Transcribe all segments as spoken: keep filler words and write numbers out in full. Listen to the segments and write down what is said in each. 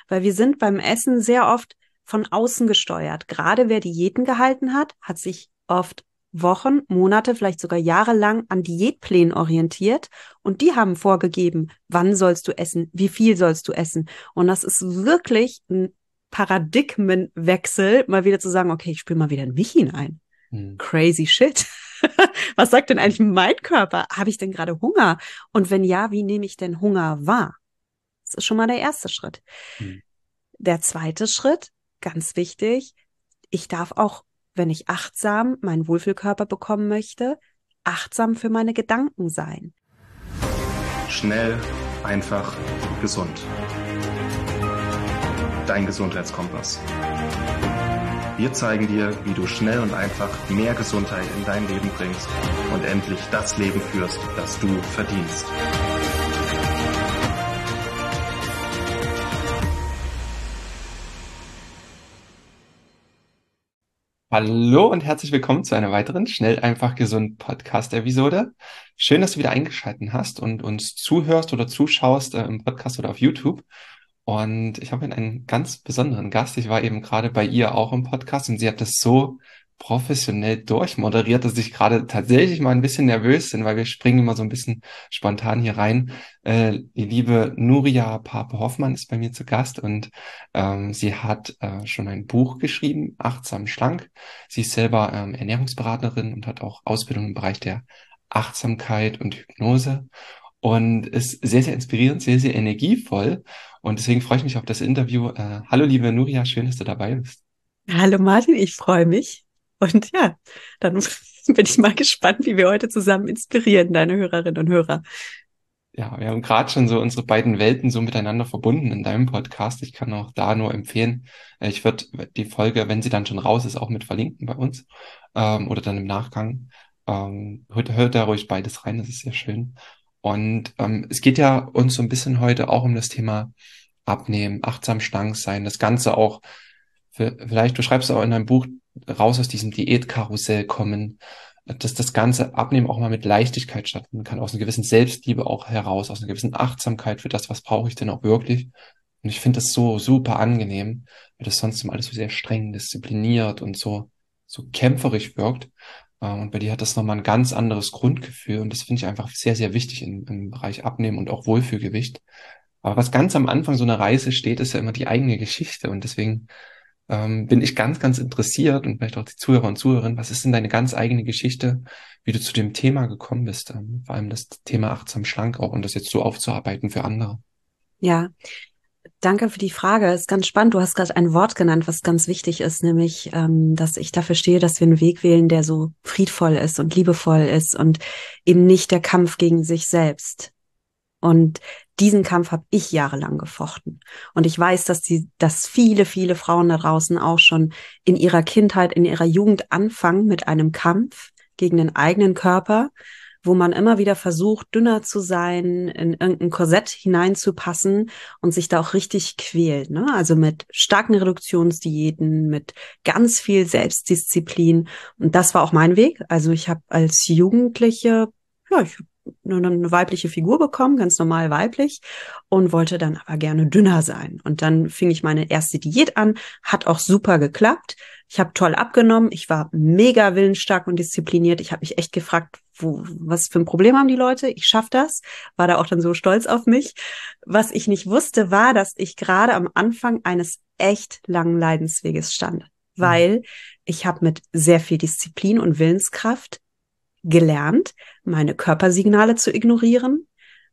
weil wir sind beim Essen sehr oft von außen gesteuert. Gerade wer Diäten gehalten hat, hat sich oft Wochen, Monate, vielleicht sogar jahrelang an Diätplänen orientiert und die haben vorgegeben, wann sollst du essen, wie viel sollst du essen. Und das ist wirklich ein Paradigmenwechsel, mal wieder zu sagen, okay, ich spüre mal wieder in mich hinein. Hm. Crazy shit. Was sagt denn eigentlich mein Körper? Habe ich denn gerade Hunger? Und wenn ja, wie nehme ich denn Hunger wahr? Das ist schon mal der erste Schritt. Hm. Der zweite Schritt, ganz wichtig, ich darf auch, wenn ich achtsam meinen Wohlfühlkörper bekommen möchte, achtsam für meine Gedanken sein. Schnell, einfach, gesund. Dein Gesundheitskompass. Wir zeigen dir, wie du schnell und einfach mehr Gesundheit in dein Leben bringst und endlich das Leben führst, das du verdienst. Hallo und herzlich willkommen zu einer weiteren Schnell, einfach, gesund Podcast-Episode. Schön, dass du wieder eingeschaltet hast und uns zuhörst oder zuschaust äh, im Podcast oder auf YouTube. Und ich habe einen ganz besonderen Gast. Ich war eben gerade bei ihr auch im Podcast und sie hat das so professionell durchmoderiert, dass ich gerade tatsächlich mal ein bisschen nervös bin, weil wir springen immer so ein bisschen spontan hier rein. Äh, die liebe Nuria Pape-Hoffmann ist bei mir zu Gast und ähm, sie hat äh, schon ein Buch geschrieben, Achtsam Schlank. Sie ist selber ähm, Ernährungsberaterin und hat auch Ausbildung im Bereich der Achtsamkeit und Hypnose und ist sehr, sehr inspirierend, sehr, sehr energievoll. Und deswegen freue ich mich auf das Interview. Äh, hallo, liebe Nuria, schön, dass du dabei bist. Hallo Martin, ich freue mich. Und ja, dann bin ich mal gespannt, wie wir heute zusammen inspirieren, deine Hörerinnen und Hörer. Ja, wir haben gerade schon so unsere beiden Welten so miteinander verbunden in deinem Podcast. Ich kann auch da nur empfehlen, ich würde die Folge, wenn sie dann schon raus ist, auch mit verlinken bei uns ähm, oder dann im Nachgang. Ähm, hört, hört da ruhig beides rein, das ist sehr schön. Und ähm, es geht ja uns so ein bisschen heute auch um das Thema Abnehmen, achtsam schlank sein, das Ganze auch, für, vielleicht, du schreibst auch in deinem Buch, raus aus diesem Diätkarussell kommen, dass das ganze Abnehmen auch mal mit Leichtigkeit stattfinden kann, aus einer gewissen Selbstliebe auch heraus, aus einer gewissen Achtsamkeit für das, was brauche ich denn auch wirklich. Und ich finde das so super angenehm, weil das sonst immer alles so sehr streng, diszipliniert und so, so kämpferisch wirkt. Und bei dir hat das nochmal ein ganz anderes Grundgefühl und das finde ich einfach sehr, sehr wichtig im, im Bereich Abnehmen und auch Wohlfühlgewicht. Aber was ganz am Anfang so einer Reise steht, ist ja immer die eigene Geschichte und deswegen ähm, bin ich ganz, ganz interessiert und vielleicht auch die Zuhörer und Zuhörerinnen, was ist denn deine ganz eigene Geschichte, wie du zu dem Thema gekommen bist, ähm, vor allem das Thema achtsam schlank auch und das jetzt so aufzuarbeiten für andere? Ja, danke für die Frage. Ist ganz spannend. Du hast gerade ein Wort genannt, was ganz wichtig ist, nämlich, ähm, dass ich dafür stehe, dass wir einen Weg wählen, der so friedvoll ist und liebevoll ist und eben nicht der Kampf gegen sich selbst. Und diesen Kampf habe ich jahrelang gefochten. Und ich weiß, dass die, dass viele, viele Frauen da draußen auch schon in ihrer Kindheit, in ihrer Jugend anfangen mit einem Kampf gegen den eigenen Körper, wo man immer wieder versucht, dünner zu sein, in irgendein Korsett hineinzupassen und sich da auch richtig quält, ne? Also mit starken Reduktionsdiäten, mit ganz viel Selbstdisziplin. Und das war auch mein Weg. Also ich habe als Jugendliche, ja, ich habe eine weibliche Figur bekommen, ganz normal weiblich, und wollte dann aber gerne dünner sein. Und dann fing ich meine erste Diät an, hat auch super geklappt. Ich habe toll abgenommen, ich war mega willensstark und diszipliniert. Ich habe mich echt gefragt, wo, was für ein Problem haben die Leute? Ich schaffe das, war da auch dann so stolz auf mich. Was ich nicht wusste, war, dass ich gerade am Anfang eines echt langen Leidensweges stand, weil ich habe mit sehr viel Disziplin und Willenskraft gelernt, meine Körpersignale zu ignorieren,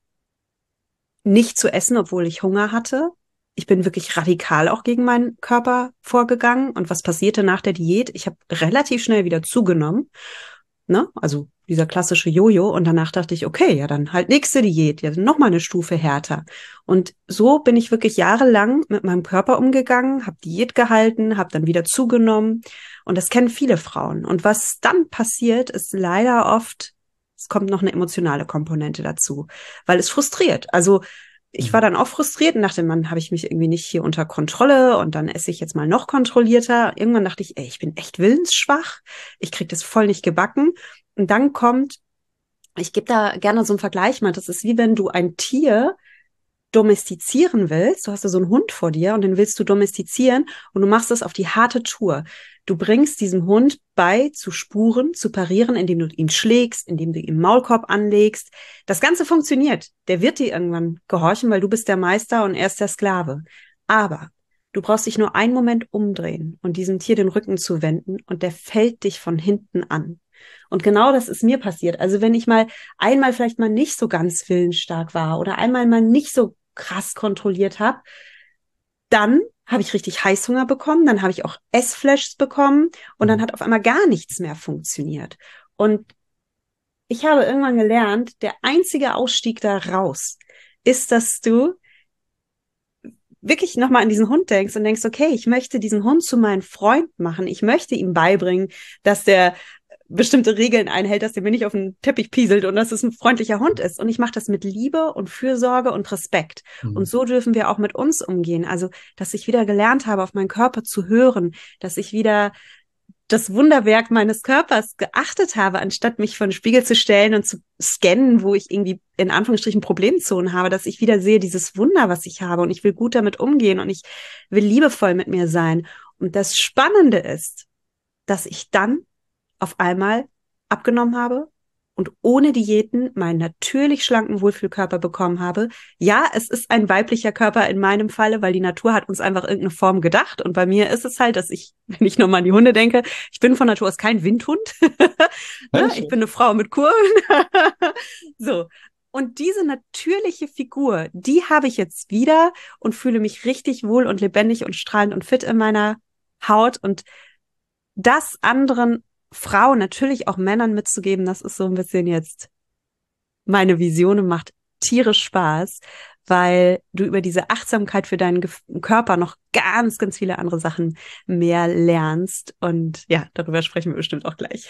nicht zu essen, obwohl ich Hunger hatte. Ich bin wirklich radikal auch gegen meinen Körper vorgegangen. Und was passierte nach der Diät? Ich habe relativ schnell wieder zugenommen, ne? Also dieser klassische Jojo. Und danach dachte ich, okay, ja, dann halt nächste Diät, ja, noch mal eine Stufe härter. Und so bin ich wirklich jahrelang mit meinem Körper umgegangen, habe Diät gehalten, habe dann wieder zugenommen. Und das kennen viele Frauen. Und was dann passiert, ist leider oft, es kommt noch eine emotionale Komponente dazu, weil es frustriert. Also ich war dann auch frustriert und dachte, Mann, habe ich mich irgendwie nicht hier unter Kontrolle und dann esse ich jetzt mal noch kontrollierter. Irgendwann dachte ich, ey, ich bin echt willensschwach, ich krieg das voll nicht gebacken. Und dann kommt, ich gebe da gerne so einen Vergleich mal, das ist wie wenn du ein Tier domestizieren willst, du hast ja so einen Hund vor dir und den willst du domestizieren und du machst das auf die harte Tour. Du bringst diesem Hund bei, zu spuren, zu parieren, indem du ihn schlägst, indem du ihm Maulkorb anlegst. Das Ganze funktioniert. Der wird dir irgendwann gehorchen, weil du bist der Meister und er ist der Sklave. Aber du brauchst dich nur einen Moment umdrehen und diesem Tier den Rücken zu wenden und der fällt dich von hinten an. Und genau das ist mir passiert. Also wenn ich mal einmal vielleicht mal nicht so ganz willensstark war oder einmal mal nicht so krass kontrolliert habe, dann habe ich richtig Heißhunger bekommen, dann habe ich auch Essflashs bekommen und dann hat auf einmal gar nichts mehr funktioniert. Und ich habe irgendwann gelernt, der einzige Ausstieg da raus ist, dass du wirklich nochmal an diesen Hund denkst und denkst, okay, ich möchte diesen Hund zu meinem Freund machen. Ich möchte ihm beibringen, dass der bestimmte Regeln einhält, dass der mir nicht auf den Teppich pieselt und dass es ein freundlicher Hund ist. Und ich mache das mit Liebe und Fürsorge und Respekt. Mhm. Und so dürfen wir auch mit uns umgehen. Also, dass ich wieder gelernt habe, auf meinen Körper zu hören, dass ich wieder das Wunderwerk meines Körpers geachtet habe, anstatt mich vor den Spiegel zu stellen und zu scannen, wo ich irgendwie in Anführungsstrichen Problemzonen habe, dass ich wieder sehe, dieses Wunder, was ich habe und ich will gut damit umgehen und ich will liebevoll mit mir sein. Und das Spannende ist, dass ich dann auf einmal abgenommen habe und ohne Diäten meinen natürlich schlanken Wohlfühlkörper bekommen habe. Ja, es ist ein weiblicher Körper in meinem Falle, weil die Natur hat uns einfach irgendeine Form gedacht. Und bei mir ist es halt, dass ich, wenn ich nochmal an die Hunde denke, ich bin von Natur aus kein Windhund. Ne? Ich bin eine Frau mit Kurven. So. Und diese natürliche Figur, die habe ich jetzt wieder und fühle mich richtig wohl und lebendig und strahlend und fit in meiner Haut. Und das anderen Frauen, natürlich auch Männern mitzugeben, das ist so ein bisschen jetzt meine Vision und macht tierisch Spaß, weil du über diese Achtsamkeit für deinen Ge- Körper noch ganz, ganz viele andere Sachen mehr lernst. Und ja, darüber sprechen wir bestimmt auch gleich.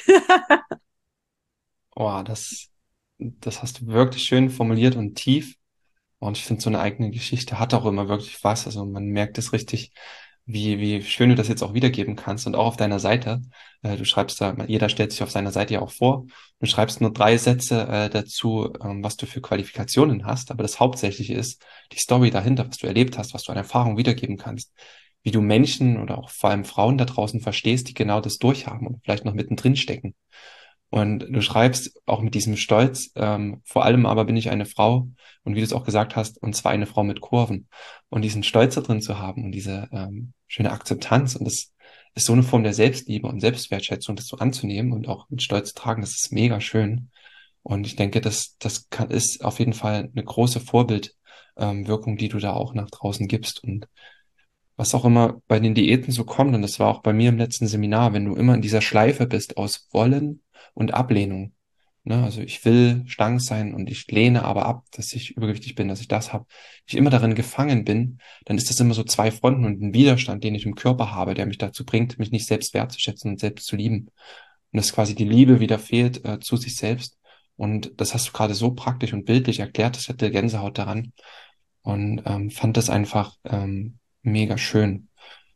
Oh, das, das hast du wirklich schön formuliert und tief. Und ich finde, so eine eigene Geschichte hat auch immer wirklich was. Also man merkt es richtig, wie, wie schön du das jetzt auch wiedergeben kannst. Und auch auf deiner Seite, äh, du schreibst da, jeder stellt sich auf seiner Seite ja auch vor. Du schreibst nur drei Sätze äh, dazu, ähm, was du für Qualifikationen hast. Aber das Hauptsächliche ist die Story dahinter, was du erlebt hast, was du an Erfahrung wiedergeben kannst. Wie du Menschen oder auch vor allem Frauen da draußen verstehst, die genau das durchhaben und vielleicht noch mittendrin stecken. Und du schreibst auch mit diesem Stolz, ähm, vor allem aber bin ich eine Frau und wie du es auch gesagt hast, und zwar eine Frau mit Kurven. Und diesen Stolz da drin zu haben und diese ähm, schöne Akzeptanz und das ist so eine Form der Selbstliebe und Selbstwertschätzung, das so anzunehmen und auch mit Stolz zu tragen, das ist mega schön. Und ich denke, das, das kann, ist auf jeden Fall eine große Vorbildwirkung, ähm, Wirkung, die du da auch nach draußen gibst. Und was auch immer bei den Diäten so kommt, und das war auch bei mir im letzten Seminar, wenn du immer in dieser Schleife bist aus Wollen und Ablehnung. Ne? Also ich will schlank sein und ich lehne aber ab, dass ich übergewichtig bin, dass ich das habe. Ich immer darin gefangen bin, dann ist das immer so zwei Fronten und ein Widerstand, den ich im Körper habe, der mich dazu bringt, mich nicht selbst wertzuschätzen und selbst zu lieben. Und dass quasi die Liebe wieder fehlt äh, zu sich selbst. Und das hast du gerade so praktisch und bildlich erklärt, das hatte Gänsehaut daran. Und ähm, fand das einfach ähm, mega schön.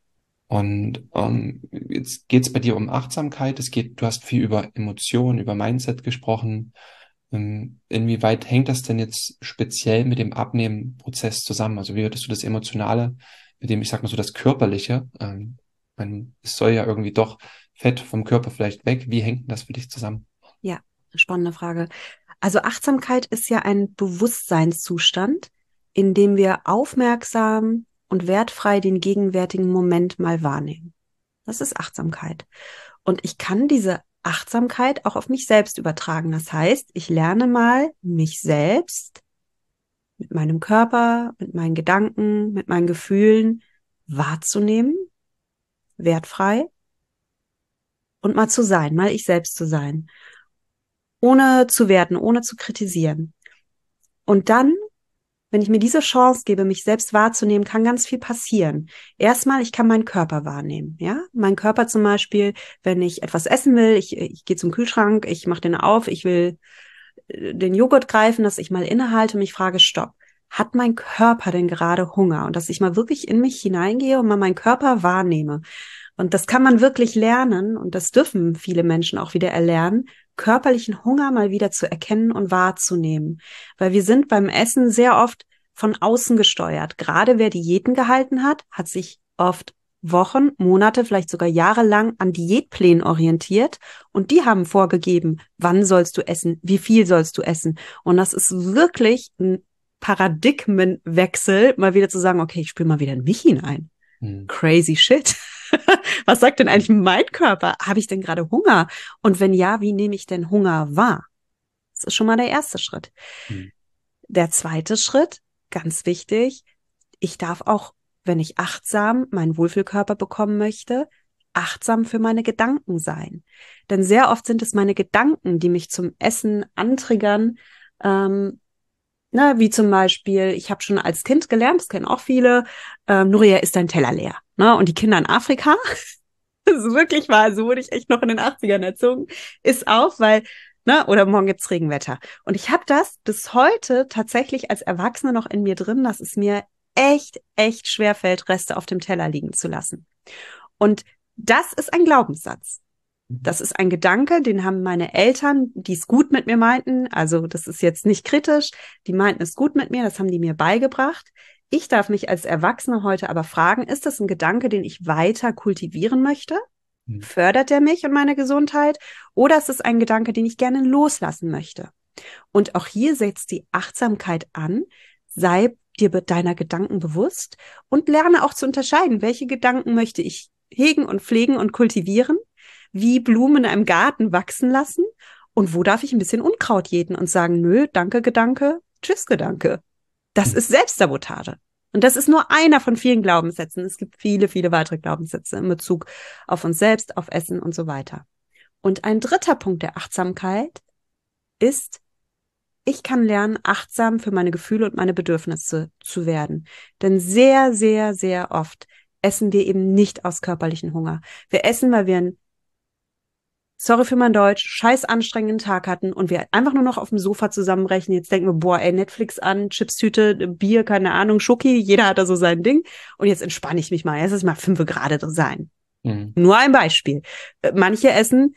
Und ähm, jetzt geht's bei dir um Achtsamkeit. Es geht, du hast viel über Emotionen, über Mindset gesprochen. Ähm, inwieweit hängt das denn jetzt speziell mit dem Abnehmen-Prozess zusammen? Also wie würdest du das Emotionale mit dem, ich sag mal so, das Körperliche? Ähm, man, es soll ja irgendwie doch Fett vom Körper vielleicht weg. Wie hängt denn das für dich zusammen? Ja, spannende Frage. Also Achtsamkeit ist ja ein Bewusstseinszustand, in dem wir aufmerksam und wertfrei den gegenwärtigen Moment mal wahrnehmen. Das ist Achtsamkeit. Und ich kann diese Achtsamkeit auch auf mich selbst übertragen. Das heißt, ich lerne mal, mich selbst mit meinem Körper, mit meinen Gedanken, mit meinen Gefühlen wahrzunehmen, wertfrei und mal zu sein, mal ich selbst zu sein, ohne zu werten, ohne zu kritisieren. Und dann, wenn ich mir diese Chance gebe, mich selbst wahrzunehmen, kann ganz viel passieren. Erstmal, ich kann meinen Körper wahrnehmen. Ja, mein Körper zum Beispiel, wenn ich etwas essen will, ich, ich gehe zum Kühlschrank, ich mache den auf, ich will den Joghurt greifen, dass ich mal innehalte und mich frage, stopp, hat mein Körper denn gerade Hunger? Und dass ich mal wirklich in mich hineingehe und mal meinen Körper wahrnehme. Und das kann man wirklich lernen und das dürfen viele Menschen auch wieder erlernen, körperlichen Hunger mal wieder zu erkennen und wahrzunehmen. Weil wir sind beim Essen sehr oft von außen gesteuert. Gerade wer Diäten gehalten hat, hat sich oft Wochen, Monate, vielleicht sogar jahrelang an Diätplänen orientiert und die haben vorgegeben, wann sollst du essen, wie viel sollst du essen. Und das ist wirklich ein Paradigmenwechsel, mal wieder zu sagen, okay, ich spüre mal wieder in mich hinein. Hm. Crazy shit. Was sagt denn eigentlich mein Körper? Habe ich denn gerade Hunger? Und wenn ja, wie nehme ich denn Hunger wahr? Das ist schon mal der erste Schritt. Hm. Der zweite Schritt, ganz wichtig, ich darf auch, wenn ich achtsam meinen Wohlfühlkörper bekommen möchte, achtsam für meine Gedanken sein. Denn sehr oft sind es meine Gedanken, die mich zum Essen antriggern. Ähm, na, wie zum Beispiel, ich habe schon als Kind gelernt, das kennen auch viele, ähm, Nuria, ist dein Teller leer. Ne? Und die Kinder in Afrika, das ist wirklich wahr, so wurde ich echt noch in den achtzigern erzogen, ist auf, weil, ne, oder morgen gibt's Regenwetter. Und ich habe das bis heute tatsächlich als Erwachsene noch in mir drin, dass es mir echt, echt schwerfällt, Reste auf dem Teller liegen zu lassen. Und das ist ein Glaubenssatz. Das ist ein Gedanke, den haben meine Eltern, die es gut mit mir meinten, also das ist jetzt nicht kritisch, die meinten es gut mit mir, das haben die mir beigebracht. Ich darf mich als Erwachsene heute aber fragen, ist das ein Gedanke, den ich weiter kultivieren möchte? Mhm. Fördert der mich und meine Gesundheit? Oder ist es ein Gedanke, den ich gerne loslassen möchte? Und auch hier setzt die Achtsamkeit an, sei dir deiner Gedanken bewusst und lerne auch zu unterscheiden, welche Gedanken möchte ich hegen und pflegen und kultivieren, wie Blumen in einem Garten wachsen lassen und wo darf ich ein bisschen Unkraut jäten und sagen, nö, danke Gedanke, tschüss Gedanke. Das ist Selbstsabotage. Und das ist nur einer von vielen Glaubenssätzen. Es gibt viele, viele weitere Glaubenssätze in Bezug auf uns selbst, auf Essen und so weiter. Und ein dritter Punkt der Achtsamkeit ist, ich kann lernen, achtsam für meine Gefühle und meine Bedürfnisse zu werden. Denn sehr, sehr, sehr oft essen wir eben nicht aus körperlichen Hunger. Wir essen, weil wir einen, sorry für mein Deutsch, scheiß anstrengenden Tag hatten und wir einfach nur noch auf dem Sofa zusammenbrechen. Jetzt denken wir, boah, ey, Netflix an, Chipstüte, Bier, keine Ahnung, Schoki, jeder hat da so sein Ding. Und jetzt entspanne ich mich mal. Jetzt ist mal fünf Grad sein. Mhm. Nur ein Beispiel. Manche essen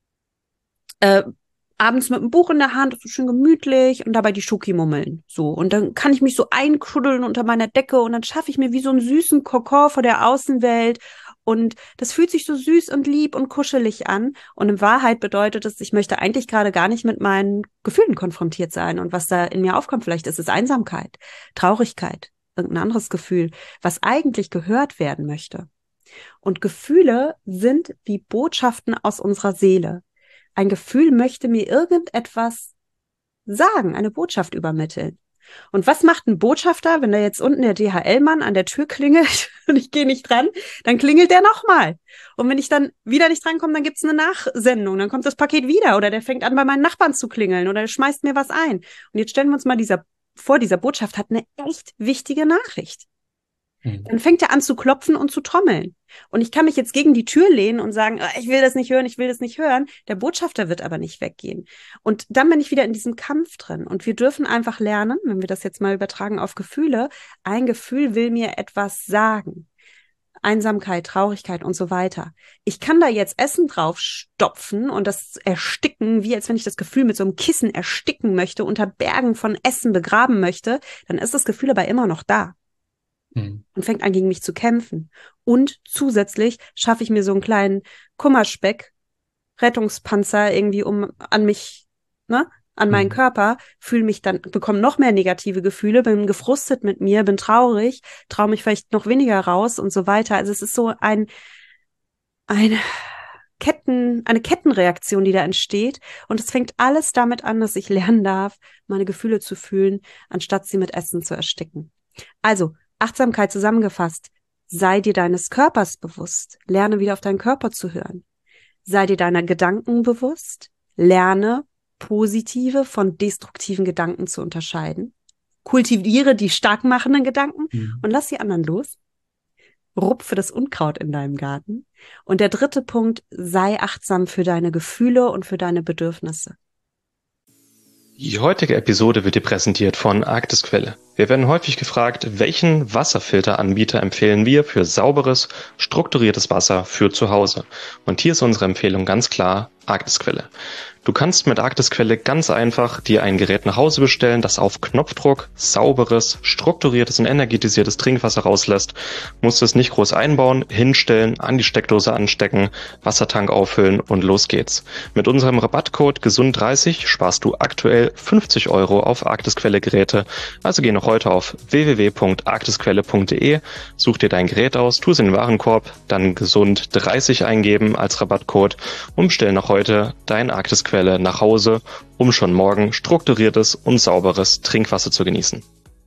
äh, abends mit einem Buch in der Hand, das ist schön gemütlich und dabei die Schoki mummeln. So. Und dann kann ich mich so einkuddeln unter meiner Decke und dann schaffe ich mir wie so einen süßen Kokon vor der Außenwelt. Und das fühlt sich so süß und lieb und kuschelig an. Und in Wahrheit bedeutet es, ich möchte eigentlich gerade gar nicht mit meinen Gefühlen konfrontiert sein. Und was da in mir aufkommt, vielleicht ist es Einsamkeit, Traurigkeit, irgendein anderes Gefühl, was eigentlich gehört werden möchte. Und Gefühle sind wie Botschaften aus unserer Seele. Ein Gefühl möchte mir irgendetwas sagen, eine Botschaft übermitteln. Und was macht ein Botschafter, wenn da jetzt unten der D H L-Mann an der Tür klingelt und ich gehe nicht dran, dann klingelt der nochmal. Und wenn ich dann wieder nicht drankomme, dann gibt's eine Nachsendung, dann kommt das Paket wieder oder der fängt an, bei meinen Nachbarn zu klingeln oder der schmeißt mir was ein. Und jetzt stellen wir uns mal dieser, vor, dieser Botschaft hat eine echt wichtige Nachricht. Dann fängt er an zu klopfen und zu trommeln. Und ich kann mich jetzt gegen die Tür lehnen und sagen, ich will das nicht hören, ich will das nicht hören. Der Botschafter wird aber nicht weggehen. Und dann bin ich wieder in diesem Kampf drin. Und wir dürfen einfach lernen, wenn wir das jetzt mal übertragen auf Gefühle, ein Gefühl will mir etwas sagen. Einsamkeit, Traurigkeit und so weiter. Ich kann da jetzt Essen drauf stopfen und das ersticken, wie als wenn ich das Gefühl mit so einem Kissen ersticken möchte, unter Bergen von Essen begraben möchte, dann ist das Gefühl aber immer noch da. Und fängt an, gegen mich zu kämpfen. Und zusätzlich schaffe ich mir so einen kleinen Kummerspeck, Rettungspanzer irgendwie um an mich, ne, an meinen mhm. Körper, fühle mich dann, bekomme noch mehr negative Gefühle, bin gefrustet mit mir, bin traurig, traue mich vielleicht noch weniger raus und so weiter. Also es ist so ein, ein Ketten, eine Kettenreaktion, die da entsteht. Und es fängt alles damit an, dass ich lernen darf, meine Gefühle zu fühlen, anstatt sie mit Essen zu ersticken. Also, Achtsamkeit zusammengefasst. Sei dir deines Körpers bewusst. Lerne wieder auf deinen Körper zu hören. Sei dir deiner Gedanken bewusst. Lerne, positive von destruktiven Gedanken zu unterscheiden. Kultiviere die stark machenden Gedanken mhm. und lass die anderen los. Rupfe das Unkraut in deinem Garten. Und der dritte Punkt, sei achtsam für deine Gefühle und für deine Bedürfnisse. Die heutige Episode wird dir präsentiert von Arktisquelle. Wir werden häufig gefragt, welchen Wasserfilteranbieter empfehlen wir für sauberes, strukturiertes Wasser für zu Hause? Und hier ist unsere Empfehlung ganz klar: Arktisquelle. Du kannst mit Arktisquelle ganz einfach dir ein Gerät nach Hause bestellen, das auf Knopfdruck sauberes, strukturiertes und energetisiertes Trinkwasser rauslässt. Musst es nicht groß einbauen, hinstellen, an die Steckdose anstecken, Wassertank auffüllen und los geht's. Mit unserem Rabattcode gesund dreißig sparst du aktuell fünfzig Euro auf Arktisquelle-Geräte. Also geh noch heute auf w w w punkt arktisquelle punkt d e, such dir dein Gerät aus, tu es in den Warenkorb, dann gesund dreißig eingeben als Rabattcode und stell noch heute dein Arktisquelle nach Hause, um schon morgen strukturiertes und sauberes Trinkwasser zu genießen.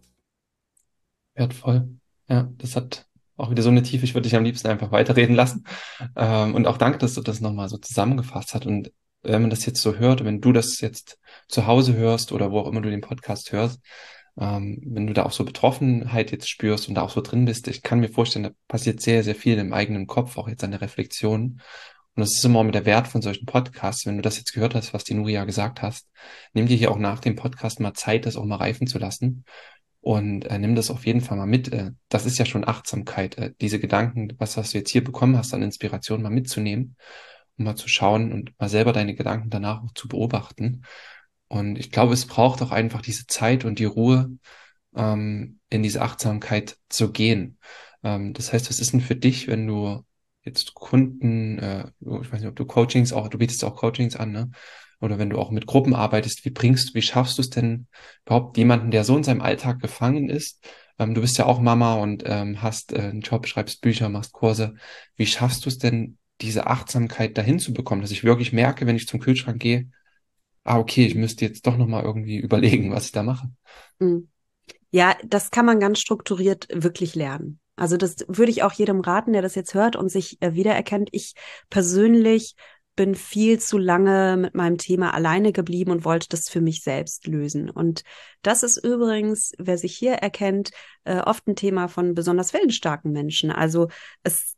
Wertvoll. Ja, das hat auch wieder so eine Tiefe. Ich würde dich am liebsten einfach weiterreden lassen. Ähm, und auch danke, dass du das nochmal so zusammengefasst hast. Und wenn man das jetzt so hört, wenn du das jetzt zu Hause hörst oder wo auch immer du den Podcast hörst, ähm, wenn du da auch so Betroffenheit jetzt spürst und da auch so drin bist, ich kann mir vorstellen, da passiert sehr, sehr viel im eigenen Kopf, auch jetzt an der Reflexion. Und das ist immer auch mit der Wert von solchen Podcasts. Wenn du das jetzt gehört hast, was die Nuria gesagt hast, nimm dir hier auch nach dem Podcast mal Zeit, das auch mal reifen zu lassen. Und äh, nimm das auf jeden Fall mal mit. Äh, das ist ja schon Achtsamkeit, äh, diese Gedanken, was, was du jetzt hier bekommen hast an Inspiration, mal mitzunehmen und mal zu schauen und mal selber deine Gedanken danach auch zu beobachten. Und ich glaube, es braucht auch einfach diese Zeit und die Ruhe, ähm, in diese Achtsamkeit zu gehen. Ähm, das heißt, was ist denn für dich, wenn du jetzt Kunden, äh, ich weiß nicht, ob du Coachings auch, du bietest auch Coachings an, ne? Oder wenn du auch mit Gruppen arbeitest, wie bringst du, wie schaffst du es denn überhaupt jemanden, der so in seinem Alltag gefangen ist? Ähm, du bist ja auch Mama und ähm, hast äh, einen Job, schreibst Bücher, machst Kurse. Wie schaffst du es denn, diese Achtsamkeit dahin zu bekommen, dass ich wirklich merke, wenn ich zum Kühlschrank gehe, ah, okay, ich müsste jetzt doch nochmal irgendwie überlegen, was ich da mache. Mhm. Ja, das kann man ganz strukturiert wirklich lernen. Also das würde ich auch jedem raten, der das jetzt hört und sich äh, wiedererkennt. Ich persönlich bin viel zu lange mit meinem Thema alleine geblieben und wollte das für mich selbst lösen. Und das ist übrigens, wer sich hier erkennt, äh, oft ein Thema von besonders willensstarken Menschen. Also es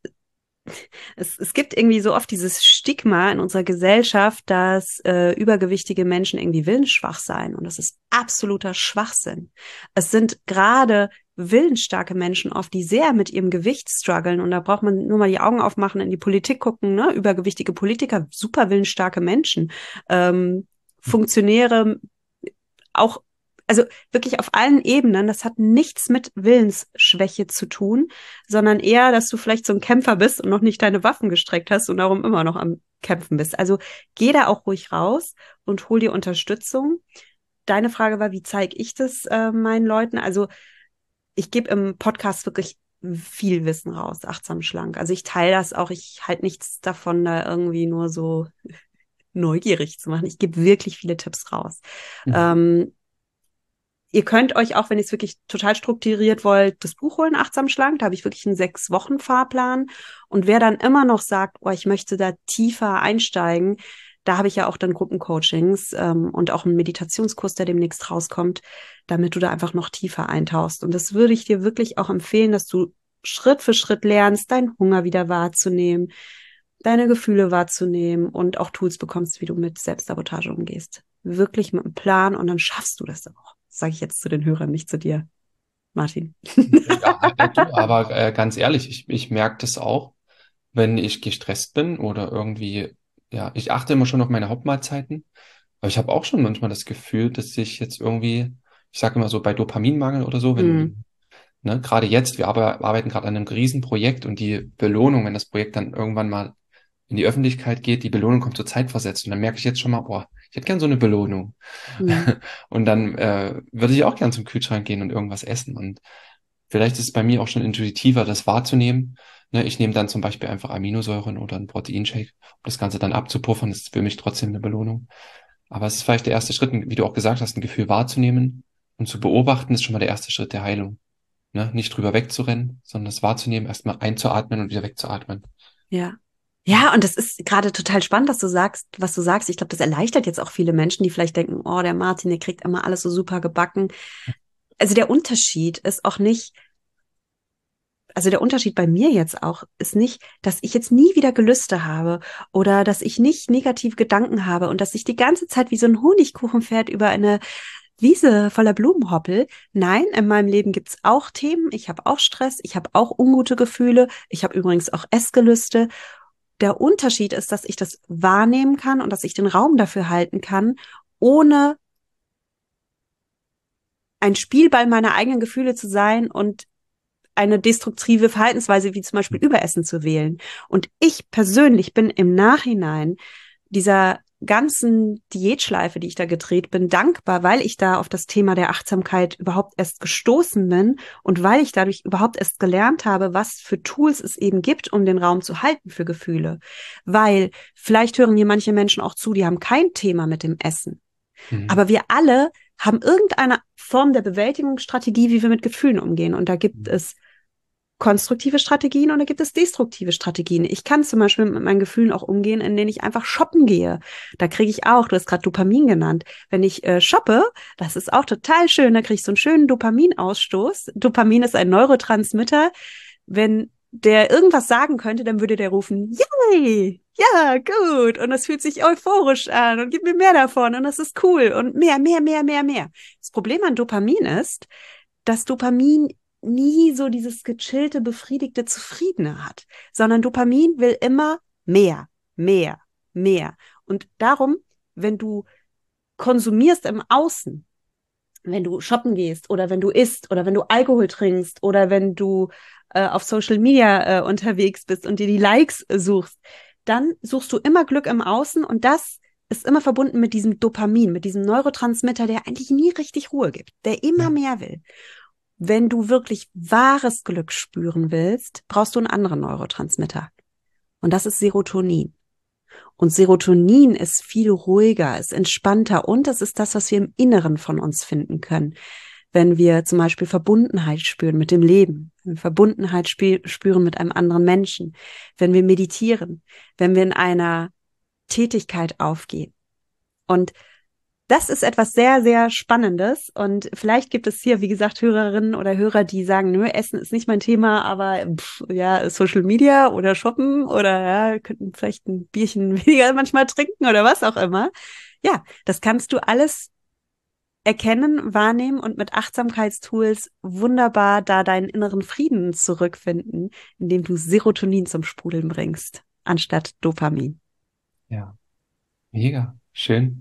Es, es gibt irgendwie so oft dieses Stigma in unserer Gesellschaft, dass äh, übergewichtige Menschen irgendwie willensschwach seien. Und das ist absoluter Schwachsinn. Es sind gerade willensstarke Menschen oft, die sehr mit ihrem Gewicht strugglen. Und da braucht man nur mal die Augen aufmachen, in die Politik gucken, ne? Übergewichtige Politiker, super willensstarke Menschen, ähm, Funktionäre, auch also wirklich auf allen Ebenen, das hat nichts mit Willensschwäche zu tun, sondern eher, dass du vielleicht so ein Kämpfer bist und noch nicht deine Waffen gestreckt hast und darum immer noch am Kämpfen bist. Also geh da auch ruhig raus und hol dir Unterstützung. Deine Frage war, wie zeige ich das äh, meinen Leuten? Also ich gebe im Podcast wirklich viel Wissen raus, achtsam schlank. Also ich teile das auch, ich halte nichts davon, da irgendwie nur so neugierig zu machen. Ich gebe wirklich viele Tipps raus. Mhm. Ähm, Ihr könnt euch auch, wenn ihr es wirklich total strukturiert wollt, das Buch holen, Achtsam Schlank. Da habe ich wirklich einen sechs Wochen Fahrplan. Und wer dann immer noch sagt, oh, ich möchte da tiefer einsteigen, da habe ich ja auch dann Gruppencoachings ähm, und auch einen Meditationskurs, der demnächst rauskommt, damit du da einfach noch tiefer eintauchst. Und das würde ich dir wirklich auch empfehlen, dass du Schritt für Schritt lernst, deinen Hunger wieder wahrzunehmen, deine Gefühle wahrzunehmen und auch Tools bekommst, wie du mit Selbstsabotage umgehst. Wirklich mit einem Plan und dann schaffst du das auch. Sage ich jetzt zu den Hörern, nicht zu dir, Martin. Ja, du, aber äh, ganz ehrlich, ich, ich merke das auch, wenn ich gestresst bin oder irgendwie, ja, ich achte immer schon auf meine Hauptmahlzeiten, aber ich habe auch schon manchmal das Gefühl, dass ich jetzt irgendwie, ich sage immer so bei Dopaminmangel oder so, wenn, mm. ne, gerade jetzt, wir arbeiten gerade an einem Riesenprojekt und die Belohnung, wenn das Projekt dann irgendwann mal in die Öffentlichkeit geht, die Belohnung kommt so zeitversetzt und dann merke ich jetzt schon mal, boah, ich hätte gern so eine Belohnung. Mhm. Und dann äh, würde ich auch gern zum Kühlschrank gehen und irgendwas essen. Und vielleicht ist es bei mir auch schon intuitiver, das wahrzunehmen. Ne, ich nehme dann zum Beispiel einfach Aminosäuren oder einen Proteinshake, um das Ganze dann abzupuffern. Das ist für mich trotzdem eine Belohnung. Aber es ist vielleicht der erste Schritt, wie du auch gesagt hast, ein Gefühl wahrzunehmen und zu beobachten, ist schon mal der erste Schritt der Heilung. Ne, nicht drüber wegzurennen, sondern das wahrzunehmen, erstmal einzuatmen und wieder wegzuatmen. Ja. Ja, und das ist gerade total spannend, dass du sagst, was du sagst. Ich glaube, das erleichtert jetzt auch viele Menschen, die vielleicht denken, oh, der Martin, der kriegt immer alles so super gebacken. Also der Unterschied ist auch nicht, also der Unterschied bei mir jetzt auch ist nicht, dass ich jetzt nie wieder Gelüste habe oder dass ich nicht negative Gedanken habe und dass ich die ganze Zeit wie so ein Honigkuchenpferd über eine Wiese voller Blumenhoppel. Nein, in meinem Leben gibt's auch Themen. Ich habe auch Stress, ich habe auch ungute Gefühle. Ich habe übrigens auch Essgelüste. Der Unterschied ist, dass ich das wahrnehmen kann und dass ich den Raum dafür halten kann, ohne ein Spielball meiner eigenen Gefühle zu sein und eine destruktive Verhaltensweise wie zum Beispiel Überessen zu wählen. Und ich persönlich bin im Nachhinein dieser ganzen Diätschleife, die ich da gedreht bin, dankbar, weil ich da auf das Thema der Achtsamkeit überhaupt erst gestoßen bin und weil ich dadurch überhaupt erst gelernt habe, was für Tools es eben gibt, um den Raum zu halten für Gefühle. Weil vielleicht hören hier manche Menschen auch zu, die haben kein Thema mit dem Essen. Mhm. Aber wir alle haben irgendeine Form der Bewältigungsstrategie, wie wir mit Gefühlen umgehen. Und da gibt mhm. es konstruktive Strategien und da gibt es destruktive Strategien. Ich kann zum Beispiel mit meinen Gefühlen auch umgehen, in denen ich einfach shoppen gehe. Da kriege ich auch, du hast gerade Dopamin genannt, wenn ich äh, shoppe, das ist auch total schön, da kriege ich so einen schönen Dopaminausstoß. Dopamin ist ein Neurotransmitter. Wenn der irgendwas sagen könnte, dann würde der rufen, yay, ja, gut. Und das fühlt sich euphorisch an und gibt mir mehr davon und das ist cool und mehr, mehr, mehr, mehr, mehr. Das Problem an Dopamin ist, dass Dopamin nie so dieses gechillte, befriedigte, zufriedene hat, sondern Dopamin will immer mehr, mehr, mehr. Und darum, wenn du konsumierst im Außen, wenn du shoppen gehst oder wenn du isst oder wenn du Alkohol trinkst oder wenn du äh, auf Social Media äh, unterwegs bist und dir die Likes äh, suchst, dann suchst du immer Glück im Außen und das ist immer verbunden mit diesem Dopamin, mit diesem Neurotransmitter, der eigentlich nie richtig Ruhe gibt, der immer ja. mehr will. Wenn du wirklich wahres Glück spüren willst, brauchst du einen anderen Neurotransmitter. Und das ist Serotonin. Und Serotonin ist viel ruhiger, ist entspannter und das ist das, was wir im Inneren von uns finden können. Wenn wir zum Beispiel Verbundenheit spüren mit dem Leben, wenn wir Verbundenheit sp- spüren mit einem anderen Menschen, wenn wir meditieren, wenn wir in einer Tätigkeit aufgehen. Und das ist etwas sehr, sehr Spannendes und vielleicht gibt es hier, wie gesagt, Hörerinnen oder Hörer, die sagen, nö, Essen ist nicht mein Thema, aber pff, ja, Social Media oder Shoppen oder ja, könnten vielleicht ein Bierchen weniger manchmal trinken oder was auch immer. Ja, das kannst du alles erkennen, wahrnehmen und mit Achtsamkeitstools wunderbar da deinen inneren Frieden zurückfinden, indem du Serotonin zum Sprudeln bringst, anstatt Dopamin. Ja, mega, schön.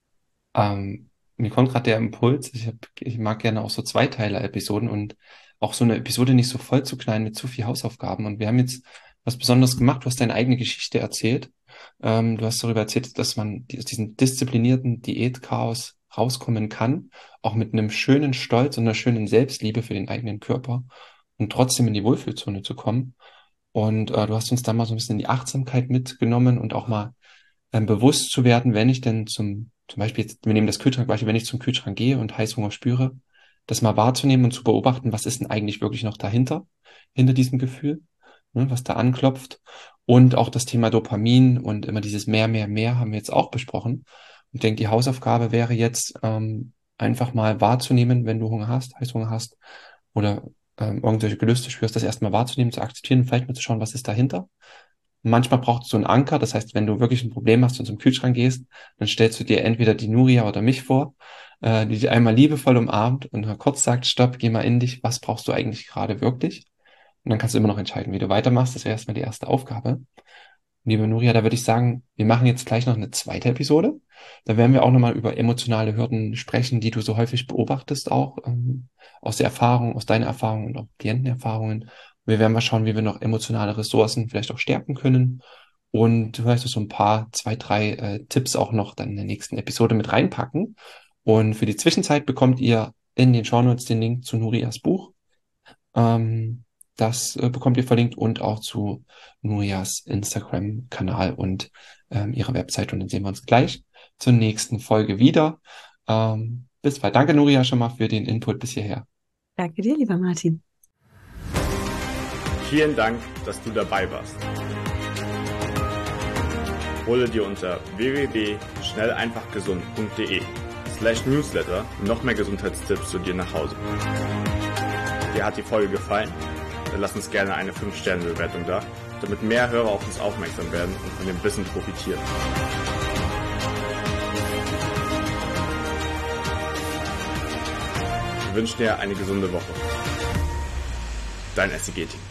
Ähm, mir kommt gerade der Impuls, ich, hab, ich mag gerne auch so Zweiteiler-Episoden und auch so eine Episode nicht so voll zu knallen mit zu viel Hausaufgaben. Und wir haben jetzt was Besonderes gemacht, du hast deine eigene Geschichte erzählt. Ähm, du hast darüber erzählt, dass man aus diesem disziplinierten Diätchaos rauskommen kann, auch mit einem schönen Stolz und einer schönen Selbstliebe für den eigenen Körper und trotzdem in die Wohlfühlzone zu kommen. Und äh, du hast uns da mal so ein bisschen in die Achtsamkeit mitgenommen und auch mal ähm, bewusst zu werden, wenn ich denn zum Zum Beispiel, jetzt, wir nehmen das Kühlschrankbeispiel, wenn ich zum Kühlschrank gehe und Heißhunger spüre, das mal wahrzunehmen und zu beobachten, was ist denn eigentlich wirklich noch dahinter, hinter diesem Gefühl, ne, was da anklopft. Und auch das Thema Dopamin und immer dieses mehr, mehr, mehr haben wir jetzt auch besprochen. Und ich denke, die Hausaufgabe wäre jetzt ähm, einfach mal wahrzunehmen, wenn du Hunger hast, Heißhunger hast oder ähm, irgendwelche Gelüste spürst, das erstmal wahrzunehmen, zu akzeptieren und vielleicht mal zu schauen, was ist dahinter. Manchmal braucht es so einen Anker, das heißt, wenn du wirklich ein Problem hast und zum Kühlschrank gehst, dann stellst du dir entweder die Nuria oder mich vor, äh, die dich einmal liebevoll umarmt und mal kurz sagt, stopp, geh mal in dich, was brauchst du eigentlich gerade wirklich? Und dann kannst du immer noch entscheiden, wie du weitermachst. Das wäre erstmal die erste Aufgabe. Liebe Nuria, da würde ich sagen, wir machen jetzt gleich noch eine zweite Episode. Da werden wir auch nochmal über emotionale Hürden sprechen, die du so häufig beobachtest, auch ähm, aus der Erfahrung, aus deiner Erfahrung und auch Klientenerfahrungen. Wir werden mal schauen, wie wir noch emotionale Ressourcen vielleicht auch stärken können. Und du wirst so ein paar, zwei, drei äh, Tipps auch noch dann in der nächsten Episode mit reinpacken. Und für die Zwischenzeit bekommt ihr in den Shownotes den Link zu Nurias Buch. Ähm, das äh, bekommt ihr verlinkt und auch zu Nurias Instagram-Kanal und ähm, ihrer Website. Und dann sehen wir uns gleich zur nächsten Folge wieder. Ähm, bis bald. Danke, Nuria, schon mal für den Input bis hierher. Danke dir, lieber Martin. Vielen Dank, dass du dabei warst. Hole dir unter w w w punkt schnell einfach gesund punkt de slash newsletter noch mehr Gesundheitstipps zu dir nach Hause. Dir hat die Folge gefallen? Dann lass uns gerne eine fünf Sterne Bewertung da, damit mehr Hörer auf uns aufmerksam werden und von dem Wissen profitieren. wünschen dir eine gesunde Woche. Dein S C G-Team.